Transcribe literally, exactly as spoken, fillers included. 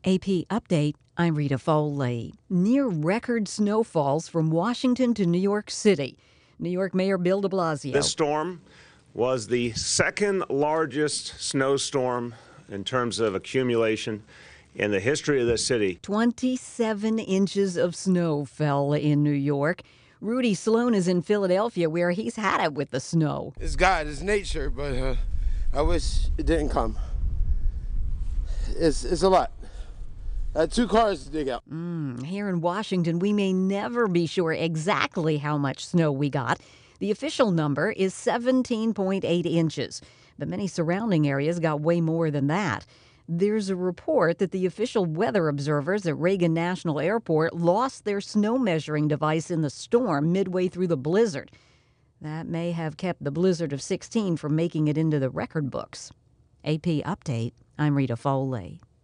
A P Update, I'm Rita Foley. Near record snowfalls from Washington to New York City. New York Mayor Bill de Blasio. This storm was the second largest snowstorm in terms of accumulation in the history of the city. twenty-seven inches of snow fell in New York. Rudy Sloan is in Philadelphia, where he's had it with the snow. It's God, it's nature, but uh, I wish it didn't come. It's, it's a lot. I had two cars to dig out. Mm, here in Washington, we may never be sure exactly how much snow we got. The official number is seventeen point eight inches, but many surrounding areas got way more than that. There's a report that the official weather observers at Reagan National Airport lost their snow measuring device in the storm midway through the blizzard. That may have kept the blizzard of sixteen from making it into the record books. A P Update, I'm Rita Foley.